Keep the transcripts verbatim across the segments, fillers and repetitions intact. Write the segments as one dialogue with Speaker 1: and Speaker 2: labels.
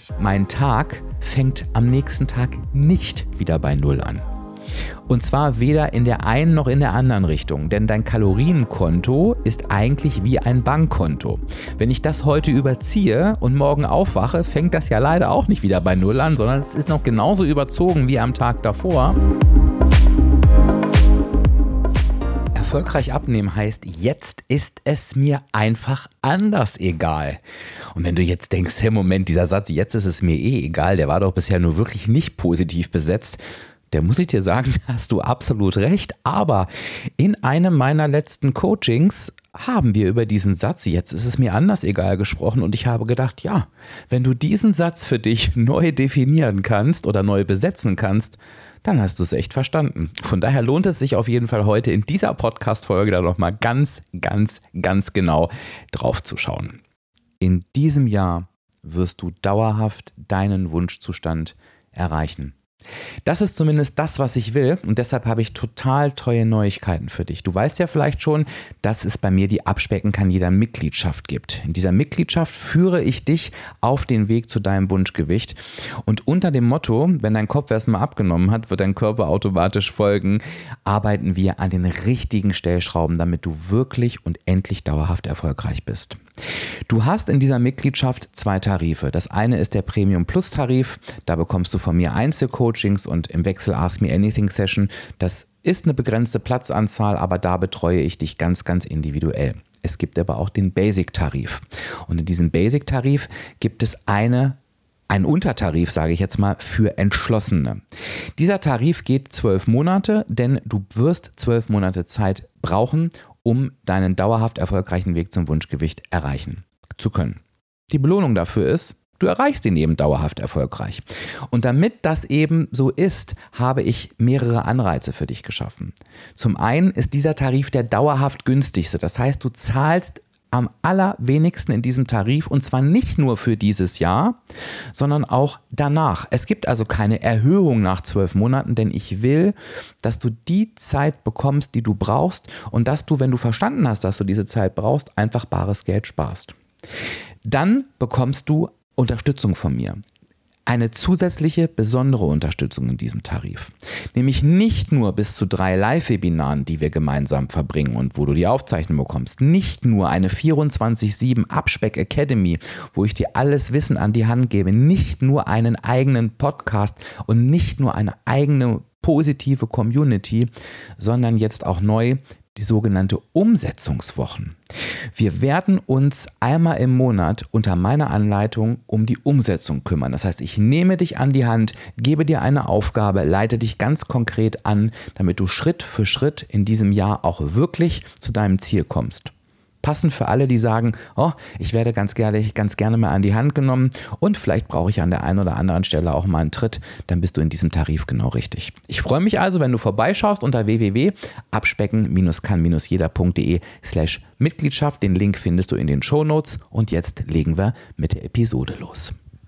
Speaker 1: mein Tag fängt am nächsten Tag nicht wieder bei Null an. Und zwar weder in der einen noch in der anderen Richtung, denn dein Kalorienkonto ist eigentlich wie ein Bankkonto. Wenn ich das heute überziehe und morgen aufwache, fängt das ja leider auch nicht wieder bei Null an, sondern es ist noch genauso überzogen wie am Tag davor. Erfolgreich abnehmen heißt, jetzt ist es mir einfach anders egal. Und wenn du jetzt denkst, hey Moment, dieser Satz, jetzt ist es mir eh egal, der war doch bisher nur wirklich nicht positiv besetzt, der muss ich dir sagen, da hast du absolut recht. Aber in einem meiner letzten Coachings haben wir über diesen Satz, jetzt ist es mir anders egal, gesprochen und ich habe gedacht, ja, wenn du diesen Satz für dich neu definieren kannst oder neu besetzen kannst, dann hast du es echt verstanden. Von daher lohnt es sich auf jeden Fall heute in dieser Podcast-Folge da nochmal ganz, ganz, ganz genau drauf zu schauen. In diesem Jahr wirst du dauerhaft deinen Wunschzustand erreichen. Das ist zumindest das, was ich will und deshalb habe ich total tolle Neuigkeiten für dich. Du weißt ja vielleicht schon, dass es bei mir die Abspecken kann jeder Mitgliedschaft gibt. In dieser Mitgliedschaft führe ich dich auf den Weg zu deinem Wunschgewicht und unter dem Motto, wenn dein Kopf erstmal abgenommen hat, wird dein Körper automatisch folgen, arbeiten wir an den richtigen Stellschrauben, damit du wirklich und endlich dauerhaft erfolgreich bist. Du hast in dieser Mitgliedschaft zwei Tarife. Das eine ist der Premium Plus Tarif, da bekommst du von mir Einzelcoachings und im Wechsel Ask Me Anything Session. Das ist eine begrenzte Platzanzahl, aber da betreue ich dich ganz, ganz individuell. Es gibt aber auch den Basic-Tarif. Und in diesem Basic-Tarif gibt es eine Ein Untertarif, sage ich jetzt mal, für Entschlossene. Dieser Tarif geht zwölf Monate, denn du wirst zwölf Monate Zeit brauchen, um deinen dauerhaft erfolgreichen Weg zum Wunschgewicht erreichen zu können. Die Belohnung dafür ist, du erreichst ihn eben dauerhaft erfolgreich. Und damit das eben so ist, habe ich mehrere Anreize für dich geschaffen. Zum einen ist dieser Tarif der dauerhaft günstigste. Das heißt, du zahlst am allerwenigsten in diesem Tarif und zwar nicht nur für dieses Jahr, sondern auch danach. Es gibt also keine Erhöhung nach zwölf Monaten, denn ich will, dass du die Zeit bekommst, die du brauchst und dass du, wenn du verstanden hast, dass du diese Zeit brauchst, einfach bares Geld sparst. Dann bekommst du Unterstützung von mir. Eine zusätzliche besondere Unterstützung in diesem Tarif. Nämlich nicht nur bis zu drei Live-Webinaren, die wir gemeinsam verbringen und wo du die Aufzeichnung bekommst. Nicht nur eine vierundzwanzig sieben Abspeck Academy, wo ich dir alles Wissen an die Hand gebe. Nicht nur einen eigenen Podcast und nicht nur eine eigene positive Community, sondern jetzt auch neu die sogenannte Umsetzungswochen. Wir werden uns einmal im Monat unter meiner Anleitung um die Umsetzung kümmern. Das heißt, ich nehme dich an die Hand, gebe dir eine Aufgabe, leite dich ganz konkret an, damit du Schritt für Schritt in diesem Jahr auch wirklich zu deinem Ziel kommst. Passend für alle, die sagen, oh, ich werde ganz gerne, ganz gerne mal an die Hand genommen und vielleicht brauche ich an der einen oder anderen Stelle auch mal einen Tritt, dann bist du in diesem Tarif genau richtig. Ich freue mich also, wenn du vorbeischaust unter w w w punkt abspecken kann jeder punkt de slash Mitgliedschaft. Den Link findest du in den Shownotes und jetzt legen wir mit der Episode los.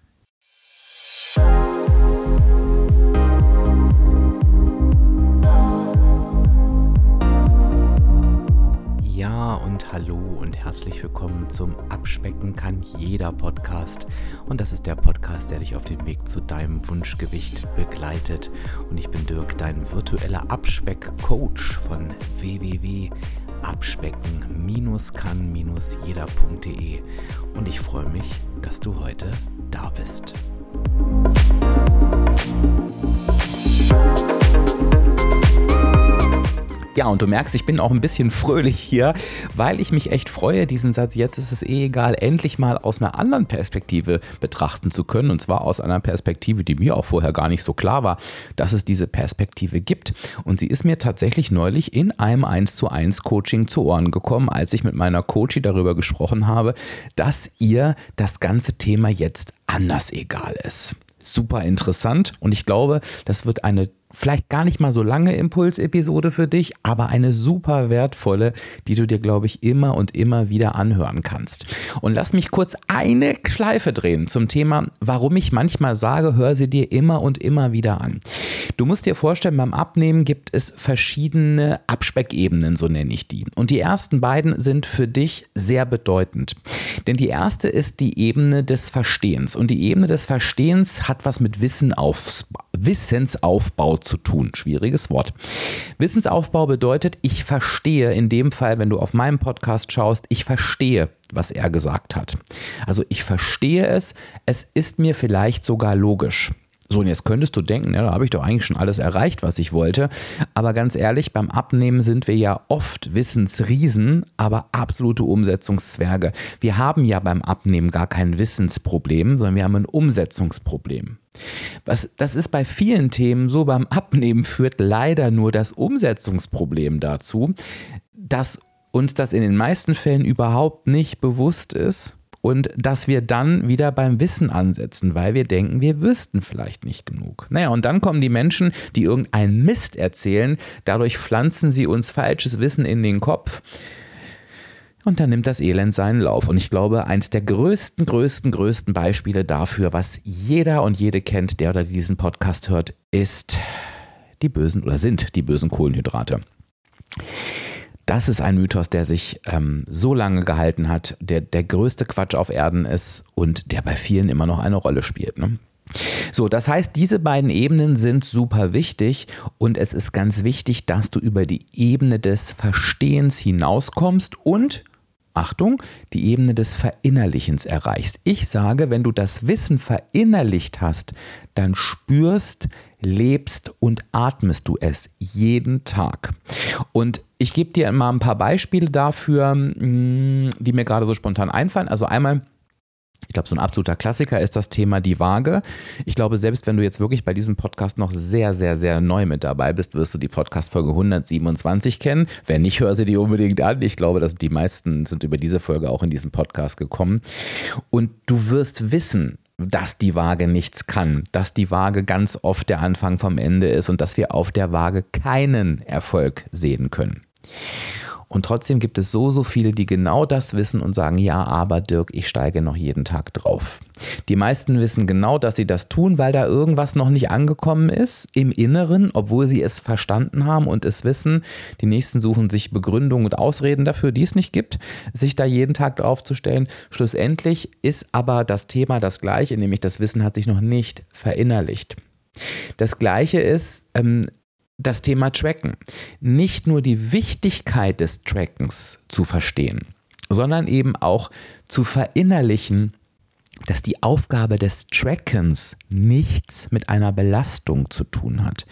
Speaker 1: Ja und hallo und herzlich willkommen zum Abspecken kann jeder Podcast und das ist der Podcast, der dich auf dem Weg zu deinem Wunschgewicht begleitet und ich bin Dirk, dein virtueller Abspeck-Coach von w w w punkt abspecken kann jeder punkt de und ich freue mich, dass du heute da bist. Ja, und du merkst, ich bin auch ein bisschen fröhlich hier, weil ich mich echt freue, diesen Satz, jetzt ist es eh egal, endlich mal aus einer anderen Perspektive betrachten zu können. Und zwar aus einer Perspektive, die mir auch vorher gar nicht so klar war, dass es diese Perspektive gibt. Und sie ist mir tatsächlich neulich in einem eins zu eins Coaching zu Ohren gekommen, als ich mit meiner Coachie darüber gesprochen habe, dass ihr das ganze Thema jetzt anders egal ist. Super interessant und ich glaube, das wird eine vielleicht gar nicht mal so lange Impulsepisode für dich, aber eine super wertvolle, die du dir, glaube ich, immer und immer wieder anhören kannst. Und lass mich kurz eine Schleife drehen zum Thema, warum ich manchmal sage, hör sie dir immer und immer wieder an. Du musst dir vorstellen, beim Abnehmen gibt es verschiedene Abspeckebenen, so nenne ich die. Und die ersten beiden sind für dich sehr bedeutend. Denn die erste ist die Ebene des Verstehens. Und die Ebene des Verstehens hat was mit Wissen aufs, Wissensaufbau zu tun. Schwieriges Wort. Wissensaufbau bedeutet, ich verstehe, in dem Fall, wenn du auf meinem Podcast schaust, ich verstehe, was er gesagt hat. Also ich verstehe es, es ist mir vielleicht sogar logisch. So, und jetzt könntest du denken, ja, da habe ich doch eigentlich schon alles erreicht, was ich wollte. Aber ganz ehrlich, beim Abnehmen sind wir ja oft Wissensriesen, aber absolute Umsetzungszwerge. Wir haben ja beim Abnehmen gar kein Wissensproblem, sondern wir haben ein Umsetzungsproblem. Was, das ist bei vielen Themen so, beim Abnehmen führt leider nur das Umsetzungsproblem dazu, dass uns das in den meisten Fällen überhaupt nicht bewusst ist. Und dass wir dann wieder beim Wissen ansetzen, weil wir denken, wir wüssten vielleicht nicht genug. Naja, und dann kommen die Menschen, die irgendeinen Mist erzählen. Dadurch pflanzen sie uns falsches Wissen in den Kopf. Und dann nimmt das Elend seinen Lauf. Und ich glaube, eins der größten, größten, größten Beispiele dafür, was jeder und jede kennt, der oder die diesen Podcast hört, ist die bösen oder sind die bösen Kohlenhydrate. Das ist ein Mythos, der sich ähm, so lange gehalten hat, der der größte Quatsch auf Erden ist und der bei vielen immer noch eine Rolle spielt, ne? So, das heißt, diese beiden Ebenen sind super wichtig und es ist ganz wichtig, dass du über die Ebene des Verstehens hinauskommst und, Achtung, die Ebene des Verinnerlichens erreichst. Ich sage, wenn du das Wissen verinnerlicht hast, dann spürst, lebst und atmest du es jeden Tag. Und ich gebe dir mal ein paar Beispiele dafür, die mir gerade so spontan einfallen. Also einmal, ich glaube, so ein absoluter Klassiker ist das Thema die Waage. Ich glaube, selbst wenn du jetzt wirklich bei diesem Podcast noch sehr, sehr, sehr neu mit dabei bist, wirst du die Podcast-Folge hundertsiebenundzwanzig kennen. Wenn nicht, hör sie dir unbedingt an. Ich glaube, dass die meisten sind über diese Folge auch in diesen Podcast gekommen. Und du wirst wissen, dass die Waage nichts kann, dass die Waage ganz oft der Anfang vom Ende ist und dass wir auf der Waage keinen Erfolg sehen können. Und trotzdem gibt es so, so viele, die genau das wissen und sagen, ja, aber Dirk, ich steige noch jeden Tag drauf. Die meisten wissen genau, dass sie das tun, weil da irgendwas noch nicht angekommen ist im Inneren, obwohl sie es verstanden haben und es wissen. Die nächsten suchen sich Begründungen und Ausreden dafür, die es nicht gibt, sich da jeden Tag draufzustellen. Schlussendlich ist aber das Thema das gleiche, nämlich das Wissen hat sich noch nicht verinnerlicht. Das Gleiche ist, ähm, das Thema Tracken. Nicht nur die Wichtigkeit des Trackens zu verstehen, sondern eben auch zu verinnerlichen, dass die Aufgabe des Trackens nichts mit einer Belastung zu tun hat.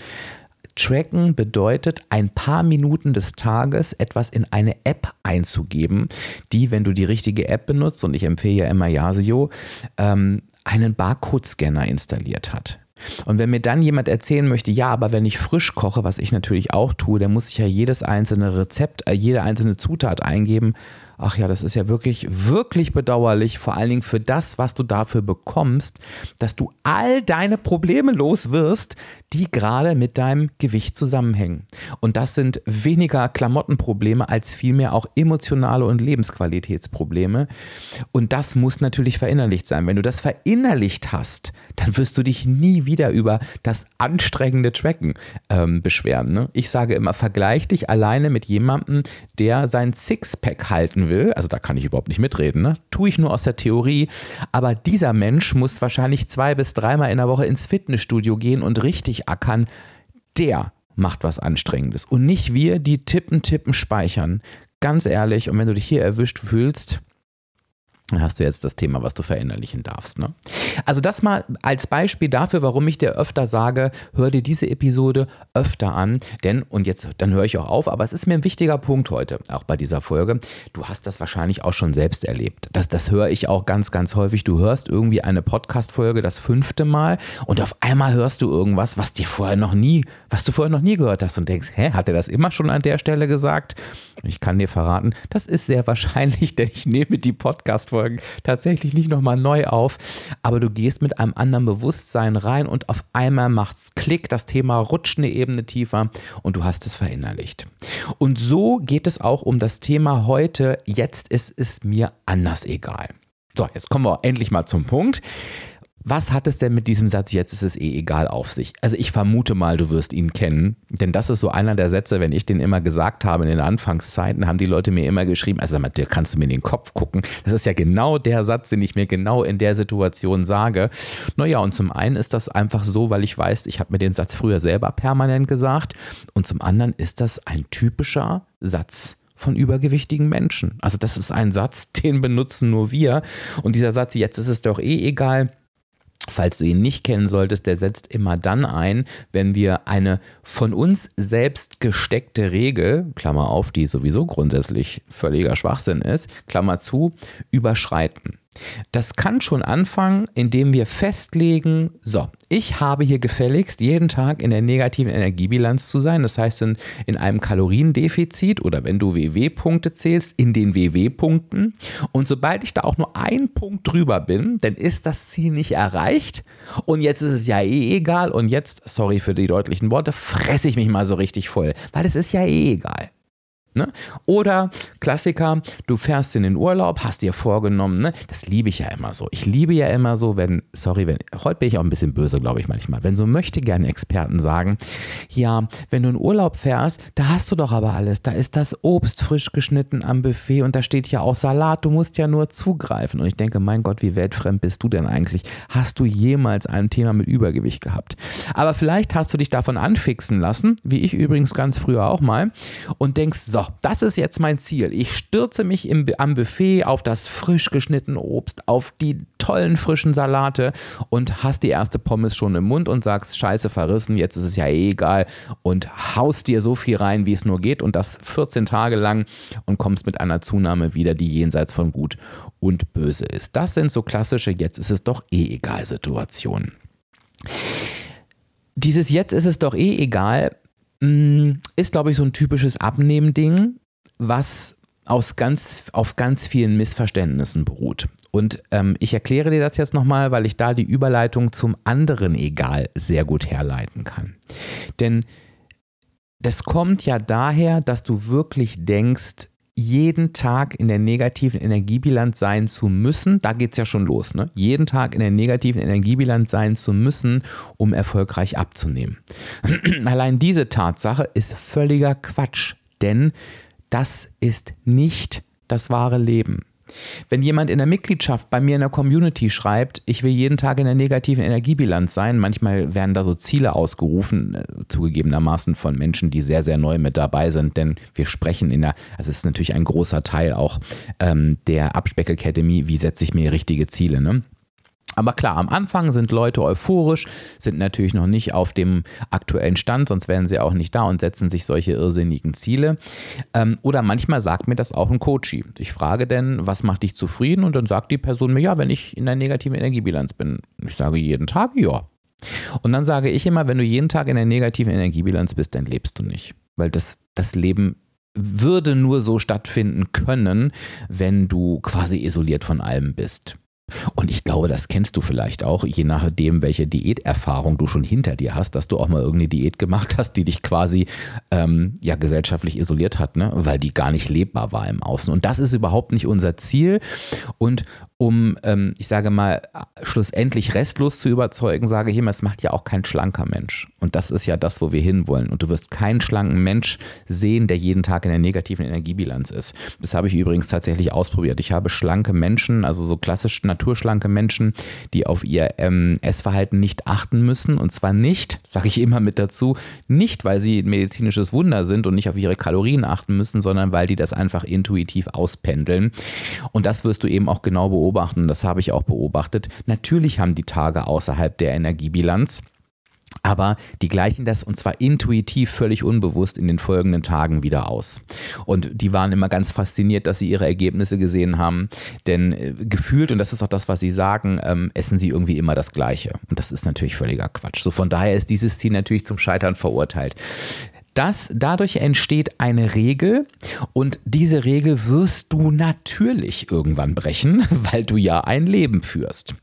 Speaker 1: Tracken bedeutet, ein paar Minuten des Tages etwas in eine App einzugeben, die, wenn du die richtige App benutzt, und ich empfehle ja immer Yasio, ähm, einen Barcode-Scanner installiert hat. Und wenn mir dann jemand erzählen möchte, ja, aber wenn ich frisch koche, was ich natürlich auch tue, dann muss ich ja jedes einzelne Rezept, äh, jede einzelne Zutat eingeben. Ach ja, das ist ja wirklich, wirklich bedauerlich, vor allen Dingen für das, was du dafür bekommst, dass du all deine Probleme los wirst, die gerade mit deinem Gewicht zusammenhängen. Und das sind weniger Klamottenprobleme als vielmehr auch emotionale und Lebensqualitätsprobleme. Und das muss natürlich verinnerlicht sein. Wenn du das verinnerlicht hast, dann wirst du dich nie wieder über das anstrengende Tracken ähm, beschweren. Ne? Ich sage immer, vergleich dich alleine mit jemandem, der sein Sixpack halten will. Also da kann ich überhaupt nicht mitreden. Ne? Tue ich nur aus der Theorie. Aber dieser Mensch muss wahrscheinlich zwei bis dreimal in der Woche ins Fitnessstudio gehen und richtig ackern. Der macht was Anstrengendes. Und nicht wir, die tippen, tippen, speichern. Ganz ehrlich, und wenn du dich hier erwischt fühlst, dann hast du jetzt das Thema, was du verinnerlichen darfst. Ne? Also das mal als Beispiel dafür, warum ich dir öfter sage, hör dir diese Episode öfter an, denn, und jetzt, dann höre ich auch auf, aber es ist mir ein wichtiger Punkt heute, auch bei dieser Folge, du hast das wahrscheinlich auch schon selbst erlebt. Das, das höre ich auch ganz, ganz häufig. Du hörst irgendwie eine Podcast-Folge das fünfte Mal und auf einmal hörst du irgendwas, was dir vorher noch nie, was du vorher noch nie gehört hast und denkst, hä, hat er das immer schon an der Stelle gesagt? Ich kann dir verraten, das ist sehr wahrscheinlich, denn ich nehme die Podcast-Folge Folgen tatsächlich nicht nochmal neu auf, aber du gehst mit einem anderen Bewusstsein rein und auf einmal macht's Klick, das Thema rutscht eine Ebene tiefer und du hast es verinnerlicht. Und so geht es auch um das Thema heute, jetzt ist es mir anders egal. So, jetzt kommen wir endlich mal zum Punkt. Was hat es denn mit diesem Satz, jetzt ist es eh egal, auf sich? Also ich vermute mal, du wirst ihn kennen, denn das ist so einer der Sätze, wenn ich den immer gesagt habe in den Anfangszeiten, haben die Leute mir immer geschrieben, also sag mal, dir kannst du mir in den Kopf gucken. Das ist ja genau der Satz, den ich mir genau in der Situation sage. Naja, und zum einen ist das einfach so, weil ich weiß, ich habe mir den Satz früher selber permanent gesagt und zum anderen ist das ein typischer Satz von übergewichtigen Menschen. Also das ist ein Satz, den benutzen nur wir und dieser Satz, jetzt ist es doch eh egal, falls du ihn nicht kennen solltest, der setzt immer dann ein, wenn wir eine von uns selbst gesteckte Regel, Klammer auf, die sowieso grundsätzlich völliger Schwachsinn ist, Klammer zu, überschreiten. Das kann schon anfangen, indem wir festlegen, so, ich habe hier gefälligst jeden Tag in der negativen Energiebilanz zu sein, das heißt in, in einem Kaloriendefizit oder wenn du W W-Punkte zählst, in den W W-Punkten und sobald ich da auch nur einen Punkt drüber bin, dann ist das Ziel nicht erreicht und jetzt ist es ja eh egal und jetzt, sorry für die deutlichen Worte, fresse ich mich mal so richtig voll, weil es ist ja eh egal. Ne? Oder Klassiker, du fährst in den Urlaub, hast dir vorgenommen, ne? Das liebe ich ja immer so. Ich liebe ja immer so, wenn, sorry, wenn, heute bin ich auch ein bisschen böse, glaube ich manchmal, wenn so möchte gerne Experten sagen, ja, wenn du in Urlaub fährst, da hast du doch aber alles, da ist das Obst frisch geschnitten am Buffet und da steht ja auch Salat, du musst ja nur zugreifen. Und ich denke, mein Gott, wie weltfremd bist du denn eigentlich? Hast du jemals ein Thema mit Übergewicht gehabt? Aber vielleicht hast du dich davon anfixen lassen, wie ich übrigens ganz früher auch mal, und denkst, so, das ist jetzt mein Ziel. Ich stürze mich im, am Buffet auf das frisch geschnittene Obst, auf die tollen frischen Salate und hast die erste Pommes schon im Mund und sagst, scheiße, verrissen, jetzt ist es ja eh egal und haust dir so viel rein, wie es nur geht und das vierzehn Tage lang und kommst mit einer Zunahme wieder, die jenseits von gut und böse ist. Das sind so klassische, jetzt ist es doch eh egal Situationen. Dieses jetzt ist es doch eh egal ist, glaube ich, so ein typisches Abnehmen-Ding, was aus ganz, auf ganz vielen Missverständnissen beruht. Und ähm, ich erkläre dir das jetzt nochmal, weil ich da die Überleitung zum anderen Egal sehr gut herleiten kann. Denn das kommt ja daher, dass du wirklich denkst, jeden Tag in der negativen Energiebilanz sein zu müssen, da geht es ja schon los, ne? Jeden Tag in der negativen Energiebilanz sein zu müssen, um erfolgreich abzunehmen. Allein diese Tatsache ist völliger Quatsch, denn das ist nicht das wahre Leben. Wenn jemand in der Mitgliedschaft bei mir in der Community schreibt, ich will jeden Tag in der negativen Energiebilanz sein, manchmal werden da so Ziele ausgerufen, zugegebenermaßen von Menschen, die sehr, sehr neu mit dabei sind, denn wir sprechen in der, also es ist natürlich ein großer Teil auch ähm, der Abspeck Academy, wie setze ich mir richtige Ziele, ne? Aber klar, am Anfang sind Leute euphorisch, sind natürlich noch nicht auf dem aktuellen Stand, sonst wären sie auch nicht da und setzen sich solche irrsinnigen Ziele. Ähm, oder manchmal sagt mir das auch ein Coachie. Ich frage denn, was macht dich zufrieden? Und dann sagt die Person mir, ja, wenn ich in der negativen Energiebilanz bin. Ich sage jeden Tag, ja. Und dann sage ich immer, wenn du jeden Tag in der negativen Energiebilanz bist, dann lebst du nicht. Weil das, das Leben würde nur so stattfinden können, wenn du quasi isoliert von allem bist. Und ich glaube, das kennst du vielleicht auch, je nachdem, welche Diäterfahrung du schon hinter dir hast, dass du auch mal irgendeine Diät gemacht hast, die dich quasi ähm, ja, gesellschaftlich isoliert hat, ne? Weil die gar nicht lebbar war im Außen. Und das ist überhaupt nicht unser Ziel. Und um, ähm, ich sage mal, schlussendlich restlos zu überzeugen, sage ich immer, es macht ja auch kein schlanker Mensch. Und das ist ja das, wo wir hinwollen. Und du wirst keinen schlanken Mensch sehen, der jeden Tag in der negativen Energiebilanz ist. Das habe ich übrigens tatsächlich ausprobiert. Ich habe schlanke Menschen, also so klassisch naturschlanke Menschen, die auf ihr ähm, Essverhalten nicht achten müssen. Und zwar nicht, sage ich immer mit dazu, nicht, weil sie ein medizinisches Wunder sind und nicht auf ihre Kalorien achten müssen, sondern weil die das einfach intuitiv auspendeln. Und das wirst du eben auch genau beobachten. Das habe ich auch beobachtet. Natürlich haben die Tage außerhalb der Energiebilanz, aber die gleichen das und zwar intuitiv, völlig unbewusst in den folgenden Tagen wieder aus. Und die waren immer ganz fasziniert, dass sie ihre Ergebnisse gesehen haben, denn äh, gefühlt, und das ist auch das, was sie sagen, ähm, essen sie irgendwie immer das Gleiche. Und das ist natürlich völliger Quatsch. So von daher ist dieses Ziel natürlich zum Scheitern verurteilt. Das, dadurch entsteht eine Regel und diese Regel wirst du natürlich irgendwann brechen, weil du ja ein Leben führst.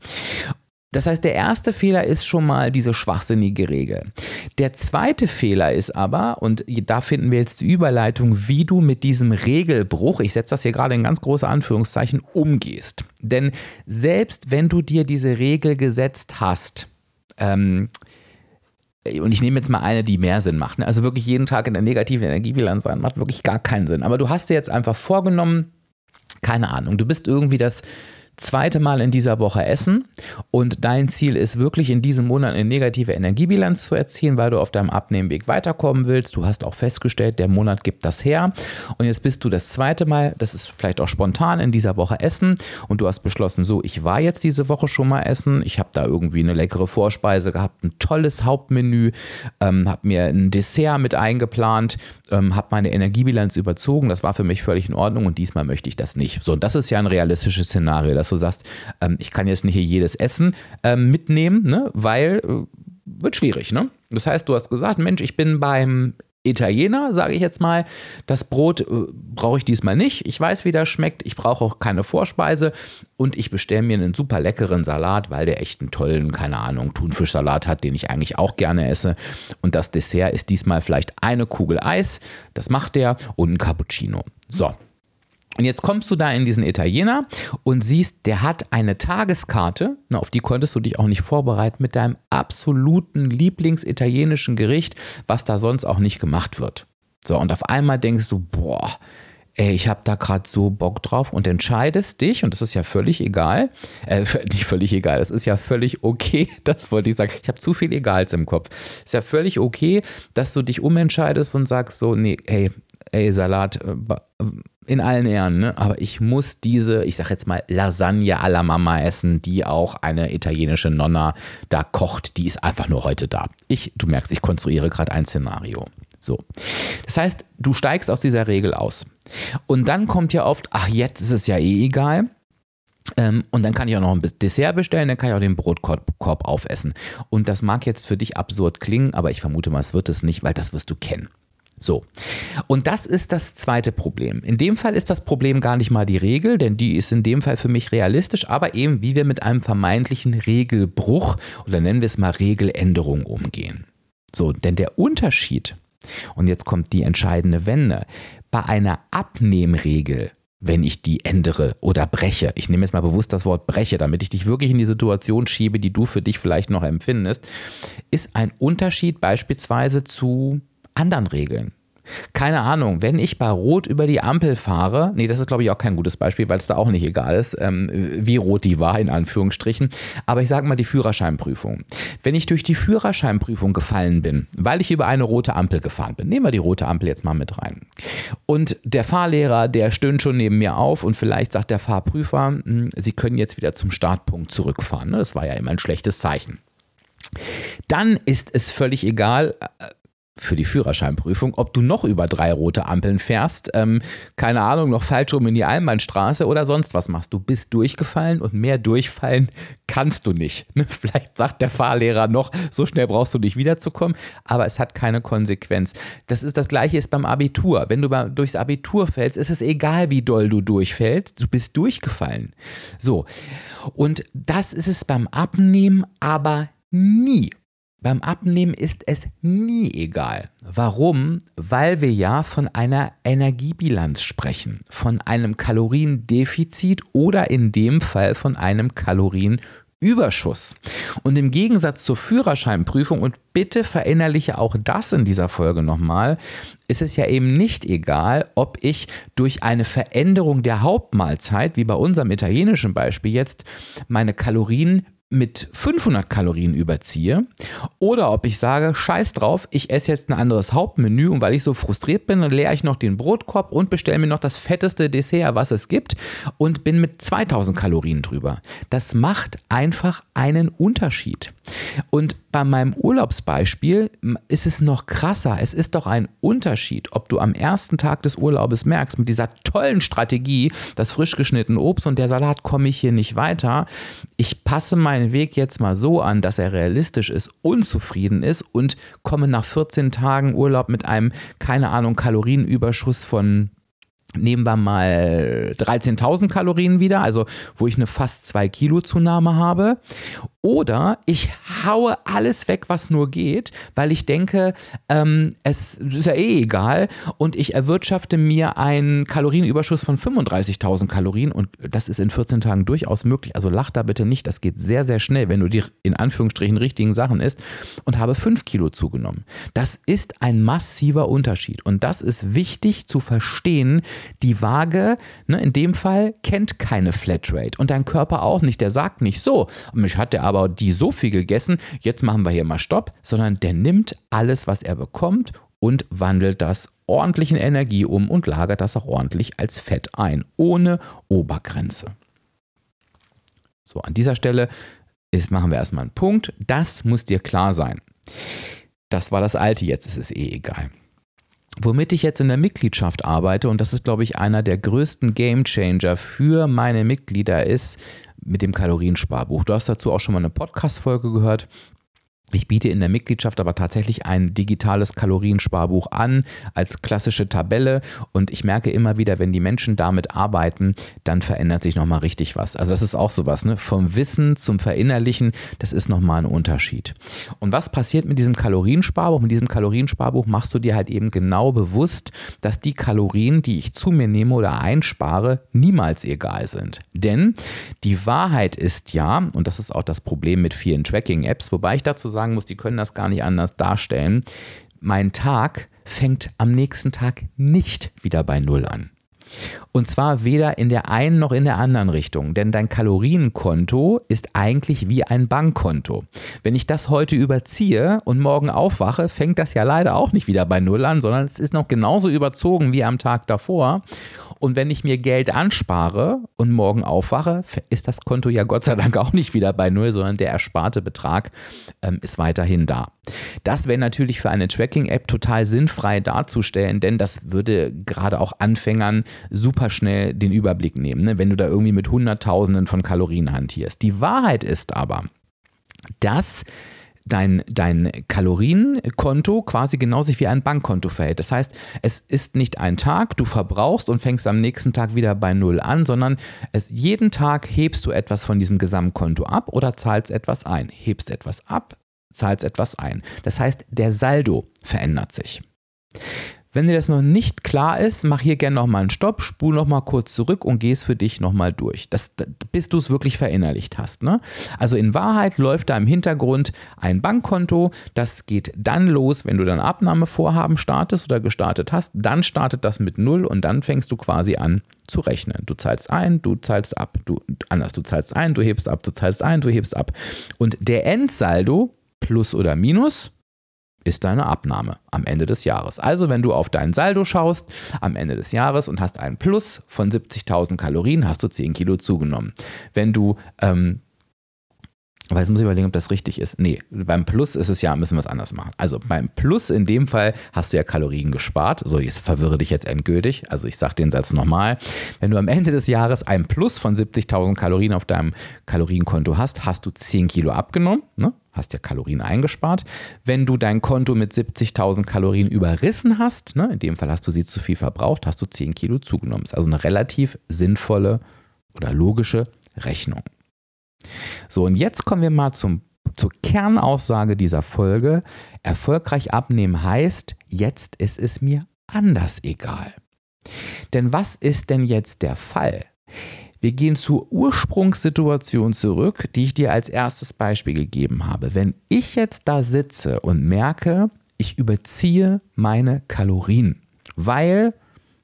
Speaker 1: Das heißt, der erste Fehler ist schon mal diese schwachsinnige Regel. Der zweite Fehler ist aber, und da finden wir jetzt die Überleitung, wie du mit diesem Regelbruch, ich setze das hier gerade in ganz große Anführungszeichen, umgehst. Denn selbst wenn du dir diese Regel gesetzt hast, ähm, und ich nehme jetzt mal eine, die mehr Sinn macht, ne? Also wirklich jeden Tag in der negativen Energiebilanz sein, macht wirklich gar keinen Sinn. Aber du hast dir jetzt einfach vorgenommen, keine Ahnung, du bist irgendwie das zweite Mal in dieser Woche essen und dein Ziel ist wirklich in diesem Monat eine negative Energiebilanz zu erzielen, weil du auf deinem Abnehmweg weiterkommen willst. Du hast auch festgestellt, der Monat gibt das her und jetzt bist du das zweite Mal, das ist vielleicht auch spontan in dieser Woche essen und du hast beschlossen, so, ich war jetzt diese Woche schon mal essen, ich habe da irgendwie eine leckere Vorspeise gehabt, ein tolles Hauptmenü, ähm, habe mir ein Dessert mit eingeplant, ähm, habe meine Energiebilanz überzogen, das war für mich völlig in Ordnung und diesmal möchte ich das nicht. So, und das ist ja ein realistisches Szenario, dass du sagst, ähm, ich kann jetzt nicht hier jedes Essen ähm, mitnehmen, ne, weil äh, wird schwierig, ne? Das heißt, du hast gesagt, Mensch, ich bin beim Italiener, sage ich jetzt mal, das Brot äh, brauche ich diesmal nicht, ich weiß, wie das schmeckt, ich brauche auch keine Vorspeise und ich bestelle mir einen super leckeren Salat, weil der echt einen tollen, keine Ahnung, Thunfischsalat hat, den ich eigentlich auch gerne esse und das Dessert ist diesmal vielleicht eine Kugel Eis, das macht der und ein Cappuccino. So. Und jetzt kommst du da in diesen Italiener und siehst, der hat eine Tageskarte, auf die konntest du dich auch nicht vorbereiten, mit deinem absoluten Lieblingsitalienischen Gericht, was da sonst auch nicht gemacht wird. So, und auf einmal denkst du, boah, ey, ich habe da gerade so Bock drauf und entscheidest dich, und das ist ja völlig egal, äh, nicht völlig egal, das ist ja völlig okay, das wollte ich sagen, ich habe zu viel Egals im Kopf. Ist ja völlig okay, dass du dich umentscheidest und sagst so, nee, ey, ey, Salat, in allen Ehren, ne? Aber ich muss diese, ich sag jetzt mal, Lasagne alla Mama essen, die auch eine italienische Nonna da kocht, die ist einfach nur heute da. Ich, du merkst, ich konstruiere gerade ein Szenario. So. Das heißt, du steigst aus dieser Regel aus. Und dann kommt ja oft, ach, jetzt ist es ja eh egal. Ähm, und dann kann ich auch noch ein Dessert bestellen, dann kann ich auch den Brotkorb aufessen. Und das mag jetzt für dich absurd klingen, aber ich vermute mal, es wird es nicht, weil das wirst du kennen. So, und das ist das zweite Problem. In dem Fall ist das Problem gar nicht mal die Regel, denn die ist in dem Fall für mich realistisch, aber eben wie wir mit einem vermeintlichen Regelbruch oder nennen wir es mal Regeländerung umgehen. So, denn der Unterschied, und jetzt kommt die entscheidende Wende, bei einer Abnehmregel, wenn ich die ändere oder breche, ich nehme jetzt mal bewusst das Wort breche, damit ich dich wirklich in die Situation schiebe, die du für dich vielleicht noch empfindest, ist ein Unterschied beispielsweise zu anderen Regeln. Keine Ahnung, wenn ich bei Rot über die Ampel fahre, nee, das ist glaube ich auch kein gutes Beispiel, weil es da auch nicht egal ist, ähm, wie rot die war, in Anführungsstrichen, aber ich sage mal die Führerscheinprüfung. Wenn ich durch die Führerscheinprüfung gefallen bin, weil ich über eine rote Ampel gefahren bin, nehmen wir die rote Ampel jetzt mal mit rein. Und der Fahrlehrer, der stöhnt schon neben mir auf und vielleicht sagt der Fahrprüfer, Sie können jetzt wieder zum Startpunkt zurückfahren. Das war ja immer ein schlechtes Zeichen. Dann ist es völlig egal, für die Führerscheinprüfung, ob du noch über drei rote Ampeln fährst, ähm, keine Ahnung, noch falsch rum in die Einbahnstraße oder sonst was machst. Du bist durchgefallen und mehr durchfallen kannst du nicht. Vielleicht sagt der Fahrlehrer noch, so schnell brauchst du nicht wiederzukommen, aber es hat keine Konsequenz. Das ist das Gleiche ist beim Abitur. Wenn du durchs Abitur fällst, ist es egal, wie doll du durchfällst, du bist durchgefallen. So, und das ist es beim Abnehmen aber nie. Beim Abnehmen ist es nie egal. Warum? Weil wir ja von einer Energiebilanz sprechen, von einem Kaloriendefizit oder in dem Fall von einem Kalorienüberschuss. Und im Gegensatz zur Führerscheinprüfung, und bitte verinnerliche auch das in dieser Folge nochmal, ist es ja eben nicht egal, ob ich durch eine Veränderung der Hauptmahlzeit, wie bei unserem italienischen Beispiel jetzt, meine Kalorien mit fünfhundert Kalorien überziehe oder ob ich sage, scheiß drauf, ich esse jetzt ein anderes Hauptmenü und weil ich so frustriert bin, dann leere ich noch den Brotkorb und bestelle mir noch das fetteste Dessert, was es gibt und bin mit zweitausend Kalorien drüber. Das macht einfach einen Unterschied. Und bei meinem Urlaubsbeispiel ist es noch krasser. Es ist doch ein Unterschied, ob du am ersten Tag des Urlaubes merkst, mit dieser tollen Strategie, das frisch geschnittene Obst und der Salat, komme ich hier nicht weiter. Ich passe meinen Weg jetzt mal so an, dass er realistisch ist, unzufrieden ist und komme nach vierzehn Tagen Urlaub mit einem, keine Ahnung, Kalorienüberschuss von, nehmen wir mal dreizehntausend Kalorien wieder, also wo ich eine fast zwei Kilo Zunahme habe. Oder ich haue alles weg, was nur geht, weil ich denke, ähm, es ist ja eh egal und ich erwirtschafte mir einen Kalorienüberschuss von fünfunddreißigtausend Kalorien und das ist in vierzehn Tagen durchaus möglich. Also lach da bitte nicht, das geht sehr, sehr schnell, wenn du die in Anführungsstrichen richtigen Sachen isst und habe fünf Kilo zugenommen. Das ist ein massiver Unterschied und das ist wichtig zu verstehen. Die Waage, ne, in dem Fall, kennt keine Flatrate und dein Körper auch nicht. Der sagt nicht so, mich hat der aber die so viel gegessen, jetzt machen wir hier mal Stopp, sondern der nimmt alles, was er bekommt und wandelt das ordentlich in Energie um und lagert das auch ordentlich als Fett ein, ohne Obergrenze. So, an dieser Stelle ist, machen wir erstmal einen Punkt. Das muss dir klar sein. Das war das Alte, jetzt ist es eh egal. Womit ich jetzt in der Mitgliedschaft arbeite, und das ist, glaube ich, einer der größten Gamechanger für meine Mitglieder, ist mit dem Kaloriensparbuch. Du hast dazu auch schon mal eine Podcast-Folge gehört. Ich biete in der Mitgliedschaft aber tatsächlich ein digitales Kaloriensparbuch an als klassische Tabelle und ich merke immer wieder, wenn die Menschen damit arbeiten, dann verändert sich nochmal richtig was. Also das ist auch sowas, ne? Vom Wissen zum Verinnerlichen, das ist nochmal ein Unterschied. Und was passiert mit diesem Kaloriensparbuch? Mit diesem Kaloriensparbuch machst du dir halt eben genau bewusst, dass die Kalorien, die ich zu mir nehme oder einspare, niemals egal sind. Denn die Wahrheit ist ja, und das ist auch das Problem mit vielen Tracking-Apps, wobei ich dazu sage, sagen muss, die können das gar nicht anders darstellen. Mein Tag fängt am nächsten Tag nicht wieder bei Null an. Und zwar weder in der einen noch in der anderen Richtung, denn dein Kalorienkonto ist eigentlich wie ein Bankkonto. Wenn ich das heute überziehe und morgen aufwache, fängt das ja leider auch nicht wieder bei Null an, sondern es ist noch genauso überzogen wie am Tag davor. Und wenn ich mir Geld anspare und morgen aufwache, ist das Konto ja Gott sei Dank auch nicht wieder bei Null, sondern der ersparte Betrag ähm, ist weiterhin da. Das wäre natürlich für eine Tracking-App total sinnfrei darzustellen, denn das würde gerade auch Anfängern super schnell den Überblick nehmen, ne? Wenn du da irgendwie mit Hunderttausenden von Kalorien hantierst. Die Wahrheit ist aber, dass Dein, dein Kalorienkonto quasi genau sich wie ein Bankkonto verhält. Das heißt, es ist nicht ein Tag, du verbrauchst und fängst am nächsten Tag wieder bei Null an, sondern es, jeden Tag hebst du etwas von diesem Gesamtkonto ab oder zahlst etwas ein. Hebst etwas ab, zahlst etwas ein. Das heißt, der Saldo verändert sich. Wenn dir das noch nicht klar ist, mach hier gerne nochmal einen Stopp, spul nochmal kurz zurück und geh es für dich nochmal durch, das, bis du es wirklich verinnerlicht hast. Ne? Also in Wahrheit läuft da im Hintergrund ein Bankkonto, das geht dann los, wenn du dein Abnahmevorhaben startest oder gestartet hast, dann startet das mit Null und dann fängst du quasi an zu rechnen. Du zahlst ein, du zahlst ab, du anders, du zahlst ein, du hebst ab, du zahlst ein, du hebst ab. Und der Endsaldo, Plus oder Minus, ist deine Abnahme am Ende des Jahres. Also wenn du auf dein Saldo schaust am Ende des Jahres und hast einen Plus von siebzigtausend Kalorien, hast du zehn Kilo zugenommen. Wenn du, ähm, aber jetzt muss ich überlegen, ob das richtig ist. Nee, beim Plus ist es ja, müssen wir es anders machen. Also beim Plus in dem Fall hast du ja Kalorien gespart. So, jetzt verwirre dich jetzt endgültig. Also ich sage den Satz nochmal. Wenn du am Ende des Jahres ein Plus von siebzigtausend Kalorien auf deinem Kalorienkonto hast, hast du zehn Kilo abgenommen, ne? Hast ja Kalorien eingespart. Wenn du dein Konto mit siebzigtausend Kalorien überrissen hast, ne, in dem Fall hast du sie zu viel verbraucht, hast du zehn Kilo zugenommen. Das ist also eine relativ sinnvolle oder logische Rechnung. So, und jetzt kommen wir mal zum, zur Kernaussage dieser Folge. Erfolgreich abnehmen heißt, jetzt ist es mir anders egal. Denn was ist denn jetzt der Fall? Wir gehen zur Ursprungssituation zurück, die ich dir als erstes Beispiel gegeben habe. Wenn ich jetzt da sitze und merke, ich überziehe meine Kalorien, weil,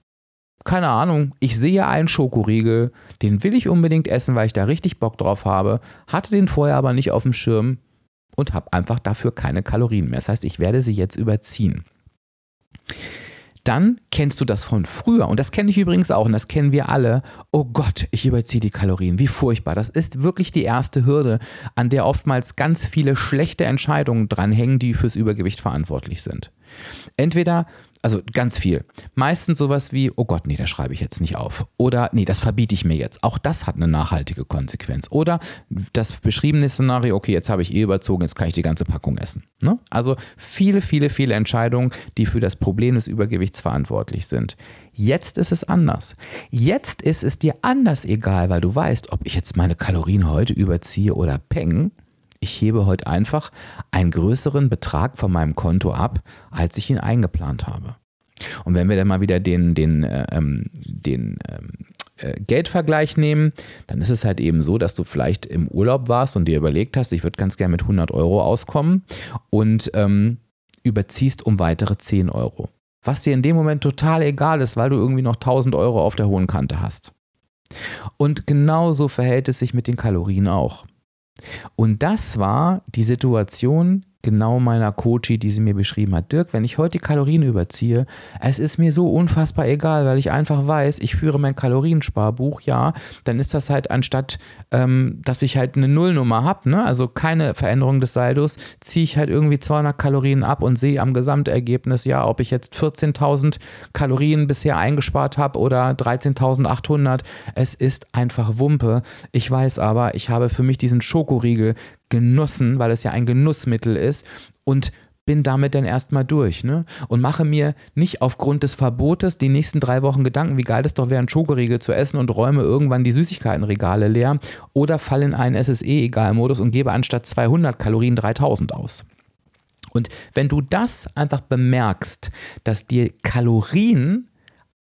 Speaker 1: keine Ahnung, ich sehe einen Schokoriegel, den will ich unbedingt essen, weil ich da richtig Bock drauf habe, hatte den vorher aber nicht auf dem Schirm und habe einfach dafür keine Kalorien mehr. Das heißt, ich werde sie jetzt überziehen. dann kennst du das von früher und das kenne ich übrigens auch und das kennen wir alle. Oh Gott, ich überziehe die Kalorien, wie furchtbar. Das ist wirklich die erste Hürde, an der oftmals ganz viele schlechte Entscheidungen dranhängen, die fürs Übergewicht verantwortlich sind. Entweder, also ganz viel, meistens sowas wie, oh Gott, nee, das schreibe ich jetzt nicht auf. Oder, nee, das verbiete ich mir jetzt. Auch das hat eine nachhaltige Konsequenz. Oder das beschriebene Szenario, okay, jetzt habe ich eh überzogen, jetzt kann ich die ganze Packung essen. Ne? Also viele, viele, viele Entscheidungen, die für das Problem des Übergewichts verantwortlich sind. Jetzt ist es anders. Jetzt ist es dir anders egal, weil du weißt, ob ich jetzt meine Kalorien heute überziehe oder peng. Ich hebe heute einfach einen größeren Betrag von meinem Konto ab, als ich ihn eingeplant habe. Und wenn wir dann mal wieder den, den, ähm, den ähm, äh, Geldvergleich nehmen, dann ist es halt eben so, dass du vielleicht im Urlaub warst und dir überlegt hast, ich würde ganz gerne mit hundert Euro auskommen und ähm, überziehst um weitere zehn Euro. Was dir in dem Moment total egal ist, weil du irgendwie noch tausend Euro auf der hohen Kante hast. Und genauso verhält es sich mit den Kalorien auch. Und das war die Situation genau meiner Coachie, die sie mir beschrieben hat. Dirk, wenn ich heute die Kalorien überziehe, es ist mir so unfassbar egal, weil ich einfach weiß, ich führe mein Kaloriensparbuch, ja, dann ist das halt anstatt, ähm, dass ich halt eine Nullnummer habe, ne? Also keine Veränderung des Saldos, ziehe ich halt irgendwie zweihundert Kalorien ab und sehe am Gesamtergebnis, ja, ob ich jetzt vierzehntausend Kalorien bisher eingespart habe oder dreizehntausendachthundert, es ist einfach Wumpe. Ich weiß aber, ich habe für mich diesen Schokoriegel genossen, weil es ja ein Genussmittel ist und bin damit dann erstmal durch, ne? Und mache mir nicht aufgrund des Verbotes die nächsten drei Wochen Gedanken, wie geil es doch wäre, einen Schokoriegel zu essen und räume irgendwann die Süßigkeitenregale leer oder falle in einen Es ist eh egal Modus und gebe anstatt zweihundert Kalorien dreitausend aus. Und wenn du das einfach bemerkst, dass dir Kalorien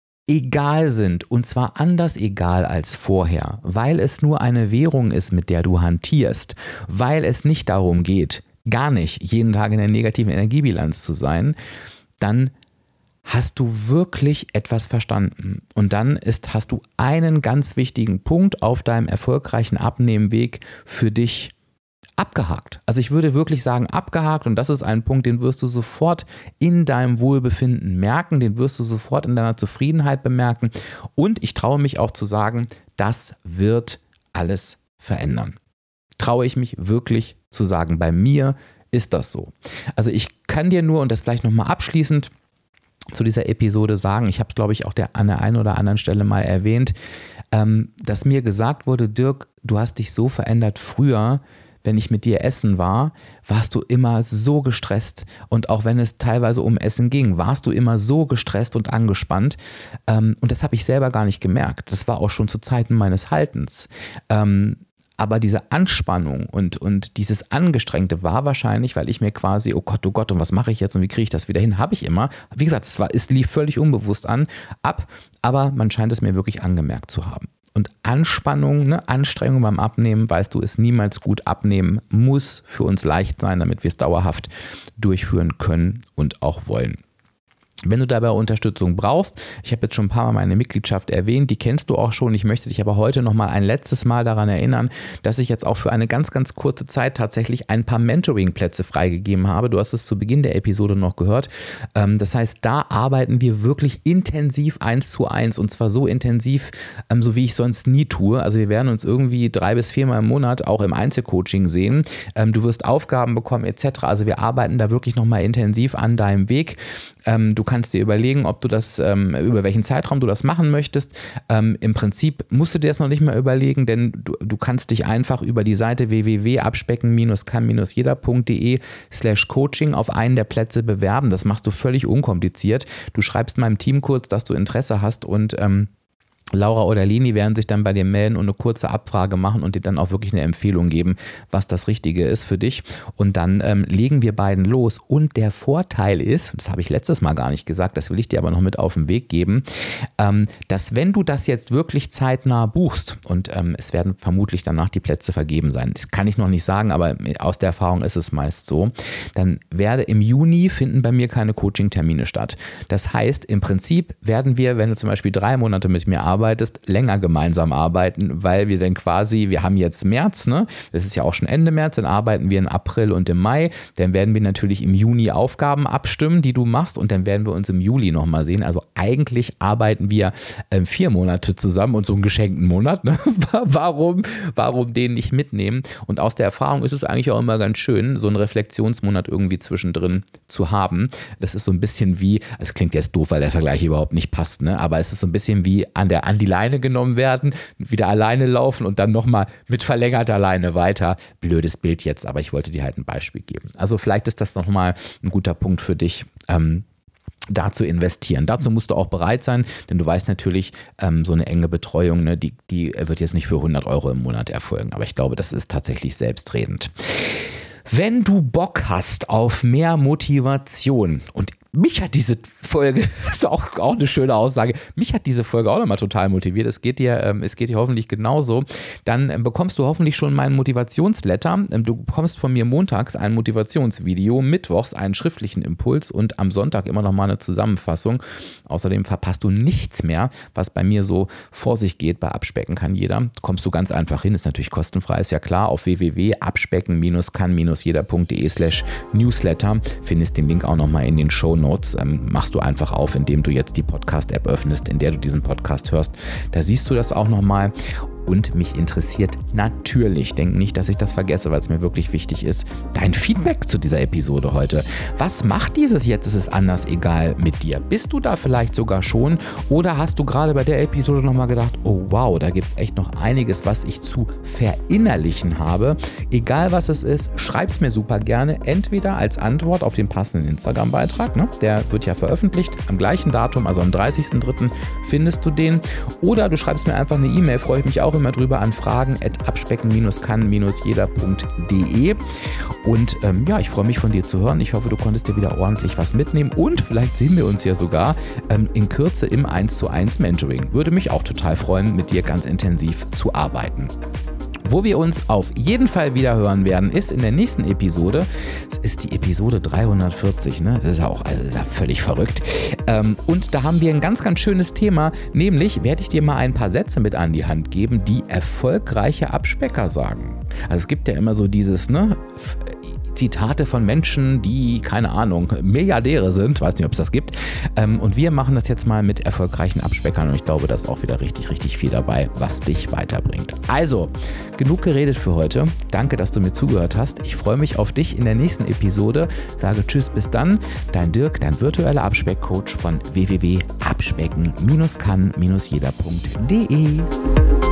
Speaker 1: egal sind und zwar anders egal als vorher, weil es nur eine Währung ist, mit der du hantierst, weil es nicht darum geht, gar nicht jeden Tag in der negativen Energiebilanz zu sein, dann hast du wirklich etwas verstanden. Und dann ist, hast du einen ganz wichtigen Punkt auf deinem erfolgreichen Abnehmweg für dich abgehakt. Also ich würde wirklich sagen abgehakt und das ist ein Punkt, den wirst du sofort in deinem Wohlbefinden merken, den wirst du sofort in deiner Zufriedenheit bemerken und ich traue mich auch zu sagen, das wird alles verändern. Traue ich mich wirklich zu sagen, bei mir ist das so. Also ich kann dir nur, und das vielleicht nochmal abschließend zu dieser Episode sagen, ich habe es glaube ich auch der, an der einen oder anderen Stelle mal erwähnt, ähm, dass mir gesagt wurde, Dirk, du hast dich so verändert früher, wenn ich mit dir essen war, warst du immer so gestresst und auch wenn es teilweise um Essen ging, warst du immer so gestresst und angespannt ähm, und das habe ich selber gar nicht gemerkt. Das war auch schon zu Zeiten meines Haltens. Ähm, aber diese Anspannung und, und dieses Angestrengte war wahrscheinlich, weil ich mir quasi, oh Gott, oh Gott, und was mache ich jetzt und wie kriege ich das wieder hin, habe ich immer. Wie gesagt, es, war, es lief völlig unbewusst an, ab, aber man scheint es mir wirklich angemerkt zu haben. Und Anspannung, ne, Anstrengung beim Abnehmen, weißt du, ist niemals gut. Abnehmen muss für uns leicht sein, damit wir es dauerhaft durchführen können und auch wollen. Wenn du dabei Unterstützung brauchst, ich habe jetzt schon ein paar Mal meine Mitgliedschaft erwähnt, die kennst du auch schon. Ich möchte dich aber heute nochmal ein letztes Mal daran erinnern, dass ich jetzt auch für eine ganz, ganz kurze Zeit tatsächlich ein paar Mentoring-Plätze freigegeben habe. Du hast es zu Beginn der Episode noch gehört. Das heißt, da arbeiten wir wirklich intensiv eins zu eins und zwar so intensiv, so wie ich sonst nie tue. Also wir werden uns irgendwie drei bis viermal im Monat auch im Einzelcoaching sehen. Du wirst Aufgaben bekommen et cetera. Also wir arbeiten da wirklich nochmal intensiv an deinem Weg. Du kannst dir überlegen, ob du das, ähm, über welchen Zeitraum du das machen möchtest. Ähm, im Prinzip musst du dir das noch nicht mehr überlegen, denn du, du kannst dich einfach über die Seite w w w punkt abspecken kann jeder punkt de slash coaching auf einen der Plätze bewerben. Das machst du völlig unkompliziert. Du schreibst meinem Team kurz, dass du Interesse hast und ähm, Laura oder Leni werden sich dann bei dir melden und eine kurze Abfrage machen und dir dann auch wirklich eine Empfehlung geben, was das Richtige ist für dich. Und dann ähm, legen wir beiden los. Und der Vorteil ist, das habe ich letztes Mal gar nicht gesagt, das will ich dir aber noch mit auf den Weg geben, ähm, dass wenn du das jetzt wirklich zeitnah buchst und ähm, es werden vermutlich danach die Plätze vergeben sein, das kann ich noch nicht sagen, aber aus der Erfahrung ist es meist so, dann werde im Juni finden bei mir keine Coaching-Termine statt. Das heißt, im Prinzip werden wir, wenn du zum Beispiel drei Monate mit mir arbeitest, arbeitest, länger gemeinsam arbeiten, weil wir dann quasi, wir haben jetzt März, ne? Das ist ja auch schon Ende März, dann arbeiten wir im April und im Mai, dann werden wir natürlich im Juni Aufgaben abstimmen, die du machst und dann werden wir uns im Juli nochmal sehen. Also eigentlich arbeiten wir äh, vier Monate zusammen und so einen geschenkten Monat, ne? Warum, warum den nicht mitnehmen? Und aus der Erfahrung ist es eigentlich auch immer ganz schön, so einen Reflexionsmonat irgendwie zwischendrin zu haben. Das ist so ein bisschen wie, es klingt jetzt doof, weil der Vergleich überhaupt nicht passt, ne? Aber es ist so ein bisschen wie an der an die Leine genommen werden, wieder alleine laufen und dann nochmal mit verlängerter Leine weiter. Blödes Bild jetzt, aber ich wollte dir halt ein Beispiel geben. Also vielleicht ist das nochmal ein guter Punkt für dich, ähm, da zu investieren. Dazu musst du auch bereit sein, denn du weißt natürlich, ähm, so eine enge Betreuung, ne, die, die wird jetzt nicht für hundert Euro im Monat erfolgen, aber ich glaube, das ist tatsächlich selbstredend. Wenn du Bock hast auf mehr Motivation und mich hat diese Folge, das ist auch, auch eine schöne Aussage, mich hat diese Folge auch nochmal total motiviert, es geht dir, ähm, es geht dir hoffentlich genauso, dann ähm, bekommst du hoffentlich schon meinen Motivationsletter, ähm, du bekommst von mir montags ein Motivationsvideo, mittwochs einen schriftlichen Impuls und am Sonntag immer nochmal eine Zusammenfassung. Außerdem verpasst du nichts mehr, was bei mir so vor sich geht, bei Abspecken kann jeder, kommst du ganz einfach hin, ist natürlich kostenfrei, ist ja klar, auf w w w punkt abspecken kann jeder punkt de slash newsletter findest den Link auch nochmal in den Shownotes. Ähm, machst du einfach auf, indem du jetzt die Podcast-App öffnest, in der du diesen Podcast hörst. Da siehst du das auch nochmal. Und mich interessiert natürlich, denk nicht, dass ich das vergesse, weil es mir wirklich wichtig ist, dein Feedback zu dieser Episode heute. Was macht dieses Jetzt ist es anders egal mit dir? Bist du da vielleicht sogar schon? Oder hast du gerade bei der Episode nochmal gedacht, oh wow, da gibt es echt noch einiges, was ich zu verinnerlichen habe? Egal was es ist, schreib es mir super gerne, entweder als Antwort auf den passenden Instagram-Beitrag, ne? Der wird ja veröffentlicht am gleichen Datum, also am dreißigsten dritten findest du den. Oder du schreibst mir einfach eine E-Mail, freue ich mich auch immer drüber an fragen at abspecken kann jeder punkt de und ähm, ja, ich freue mich von dir zu hören. Ich hoffe, du konntest dir wieder ordentlich was mitnehmen und vielleicht sehen wir uns ja sogar ähm, in Kürze im eins zu eins Mentoring. Würde mich auch total freuen, mit dir ganz intensiv zu arbeiten. Wo wir uns auf jeden Fall wieder hören werden, ist in der nächsten Episode. Das ist die Episode dreihundertvierzig, ne? Das ist ja auch also ist ja völlig verrückt. Ähm, und da haben wir ein ganz, ganz schönes Thema, nämlich werde ich dir mal ein paar Sätze mit an die Hand geben, die erfolgreiche Abspecker sagen. Also es gibt ja immer so dieses, ne? Zitate von Menschen, die, keine Ahnung, Milliardäre sind, weiß nicht, ob es das gibt. Und wir machen das jetzt mal mit erfolgreichen Abspeckern und ich glaube, da ist auch wieder richtig, richtig viel dabei, was dich weiterbringt. Also, genug geredet für heute. Danke, dass du mir zugehört hast. Ich freue mich auf dich in der nächsten Episode. Sage Tschüss, bis dann. Dein Dirk, dein virtueller Abspeckcoach von w w w punkt abspecken kann jeder punkt de.